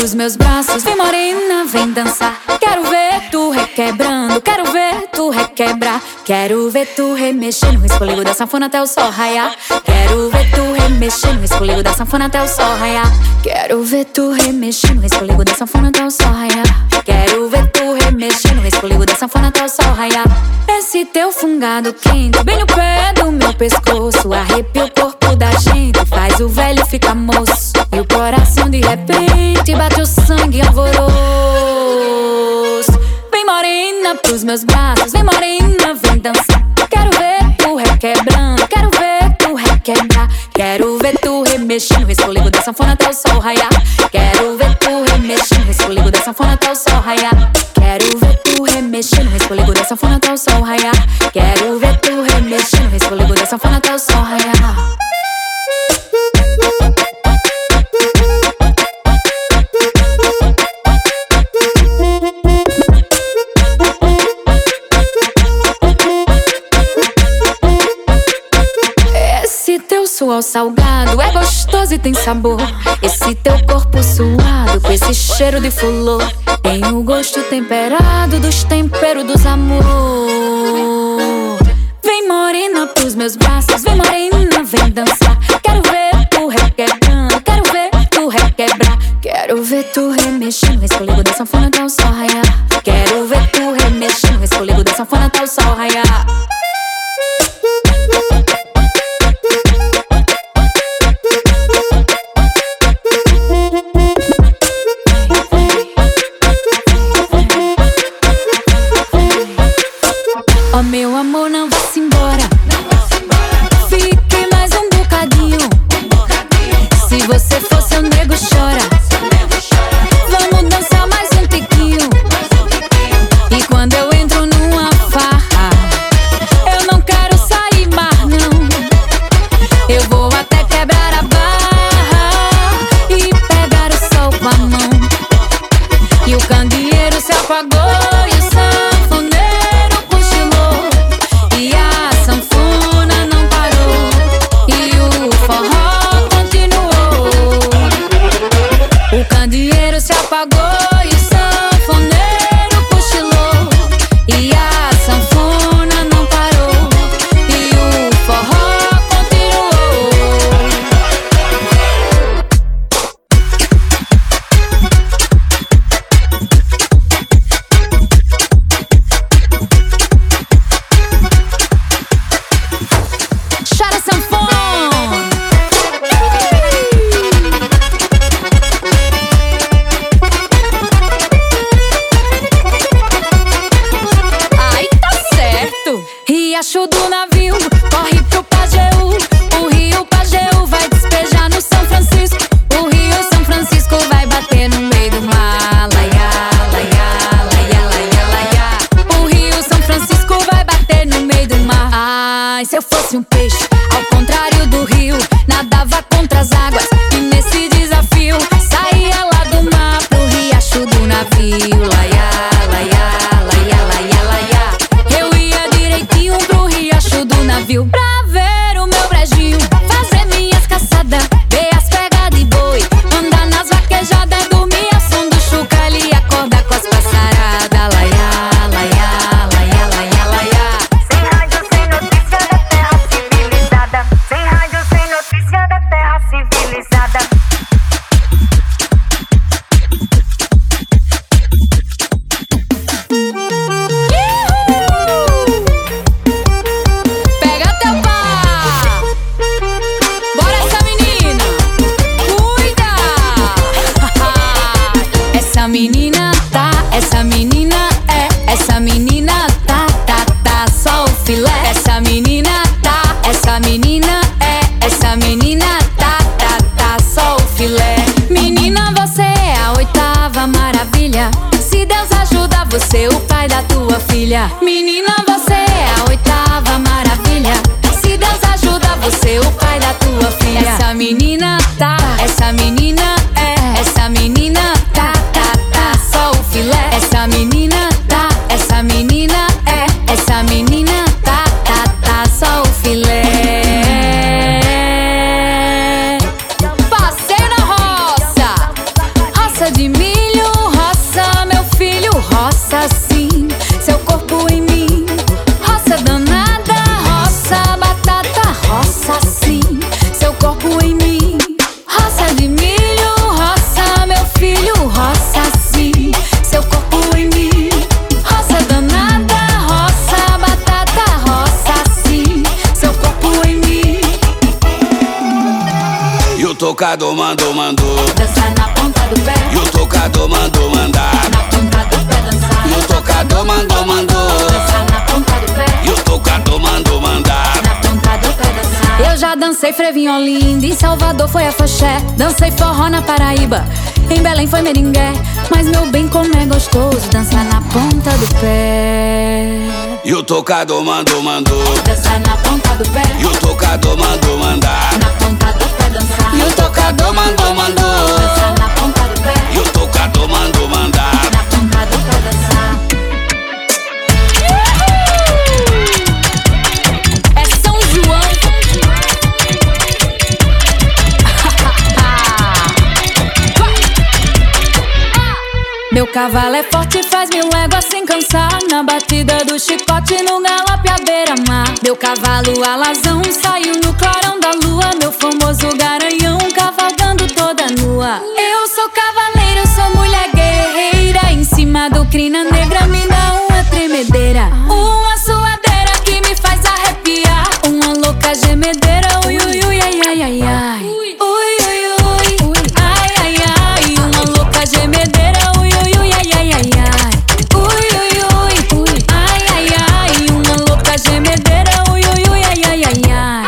pros meus braços. Vem morena, vem dançar. Quero ver tu requebrando, quero ver tu requebrar. Quero ver tu remexendo no espolego da sanfona até o sol raiar. Quero ver tu remexendo no espolego da sanfona até o sol raiar. Quero ver tu remexendo no espolego da sanfona até o sol raiar. Quero ver tu remexendo no espolego da sanfona até o sol raiar. Esse teu fungado quente, bem no pé do meu pescoço, arrepia o corpo da gente, faz o velho ficar moço. E o coração de repente bate o sangue alvoroço. Vem morena pros meus braços, vem morena, vem dançar. Quero ver tu requebrando, quero ver tu requebrar. Quero ver tu remexendo no espolego da sanfona até o sol raiar. Quero ver tu remexendo no espolego da sanfona até o sol raiar. Quero ver tu remexendo no espolego da sanfona até o sol raiar. Quero ver tu remexendo no espolego da sanfona até o sol raiar. Esse teu suor salgado é gostoso e tem sabor. Esse teu corpo suado com esse cheiro de fulô tem o gosto temperado dos temperos dos amor. Vem morena pros meus braços, vem morena, vem dançar. Quero ver tu requebrando, quero ver tu requebrar. Quero ver tu remexendo no espolego da sanfona até o sol raiar. Quero ver tu remexendo no espolego da sanfona até o sol raiar. Oh meu amor, não vá-se embora, fique mais um bocadinho. Se você for seu nego chora, vamos dançar mais um tiquinho. E quando eu entro numa farra, eu não quero sair mais não. Eu vou até quebrar a barra e pegar o sol com a mão. E o candeeiro se apagou e o sanfoneiro cochilou, e a sanfona não parou, e o forró continuou. O candeeiro se apagou e o sanfoneiro cochilou, e a sanfona não parou, e o forró continuou. Chora sanfona. Ai, tá certo. Riacho do navio corre pro Pajeú. O rio Pajeú vai despejar no São Francisco. O rio São Francisco vai bater no meio do mar. Laiá, laiá, laiá, laiá, laiá. O rio São Francisco vai bater no meio do mar. Ai, se eu fosse um peixe, ao contrário do rio, nadava contra as águas, e nesse desafio saía lá do mar pro riacho do navio. Laiá, laiá, laiá, laiá, laiá. Eu ia direitinho pro riacho do navio pra ver o meu brejinho, fazer minhas caçadas, ver as pegas de boi, andar nas vaquejadas, dormir ao som do chucalho e acordar com as passaradas. Laiá, laiá, laiá, laiá, laiá. Sem rádio, sem notícia da terra civilizada. Sem rádio, sem notícia da terra civilizada. Pega teu pá, bora essa menina, cuida. Essa menina tá, essa menina é, essa menina tá, tá, tá, só o filé. Essa menina tá, essa menina é, essa menina tá, tá, tá, só o filé. Menina, você é a oitava maravilha. Se Deus ajuda você, o pai da tua filha. Menina, você é a oitava maravilha. Se Deus ajuda você, o pai da tua filha. Essa menina tá, essa menina é, essa menina tá, tá, tá, só o filé. Essa menina tá, essa menina é, essa menina tá, tá, tá, só o filé. Passei na roça, roça de mim. roça assim, seu corpo em mim. Roça danada, roça batata, roça assim, seu corpo em mim. Roça de milho, roça meu filho, roça assim, seu corpo em mim. Roça danada, roça batata, roça assim, seu corpo em mim. E o tocador mandou dançar na ponta do pé. E o tocador mandou mandar. Na ponta do pé dançar. E o tocador mandou dançar na ponta do pé. E o tocador mandou mandar. Na ponta do pé dançar. Eu já dancei frevo em Olinda, em Salvador foi afoxé. Dancei forró na Paraíba, em Belém foi merengué. Mas meu bem, como é gostoso dançar na ponta do pé. E o tocador mandou dançar na ponta do pé. E o tocador mandou mandar. Na ponta do pé dançar. E o tocador mandou dançar na ponta do pé. E o tocador mandou mandar. Na ponta do pé dançar. É São João. Meu cavalo é forte, faz 1000 léguas sem cansar. Na batida do chicote, no galope à beira-mar. Meu cavalo alazão saiu no clarão da lua. Meu famoso garanhão cavalgando toda nua. Eu sou cavaleiro, sou mulher guerreira. Em cima do crina negra me dá uma tremedeira. Uma suadeira que me faz arrepiar. Uma louca gemedeira, ui, ui, ui, ai, ai, ai, ai. Ui, ui, ui, ai, ai, ai. Uma louca gemedeira, ui, ui, ui, ai, ai, ai, ai. Ui, ui, ui, ai, ai, ai. Uma louca gemedeira, ui, ui, ui, ai, ai, ai, ai.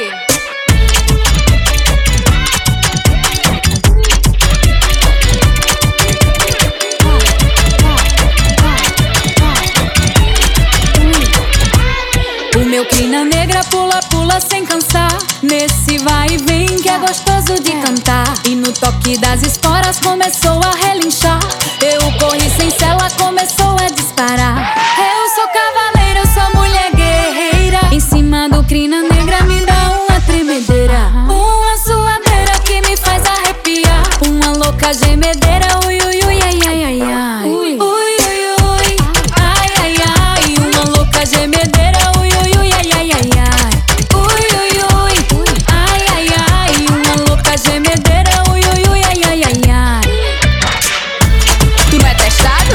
O meu crina negra pula, pula sem cansar. Nesse vai e vem que é gostoso de cantar. E no toque das esporas começou a relinchar. Eu corri sem cela, começou a disparar. Eu sou cavaleiro, eu sou mulher guerreira. Em cima do crina negra me dá uma tremedeira. Uma suadeira que me faz arrepiar. Uma louca gemedeira, ui, ui, ui, ai, ai, ai, ai. Ui, ui, ui, ai, ai, ai. Uma louca gemedeira, ui, ui, ui, ai, ai, ai, ai. Ui, ui, ui, ai, ai, ai. Uma louca gemedeira, ui, ui, ui, ai, ai, ai, ai. Tu não é testado?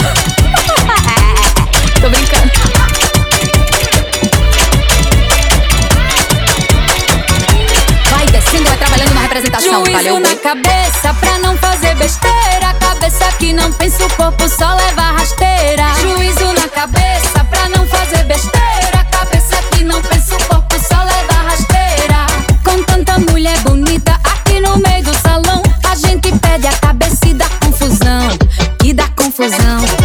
Tô brincando. Vai descendo, vai trabalhando na representação. Juízo Valeu, na cabeça pra não fazer besteira. Cabeça que não pensa, o corpo só leva rasteira. Juízo na cabeça pra não fazer besteira. Cabeça que não pensa, o corpo só leva rasteira. Com tanta mulher bonita aqui no meio do salão, a gente perde a cabeça e dá confusão. E dá confusão.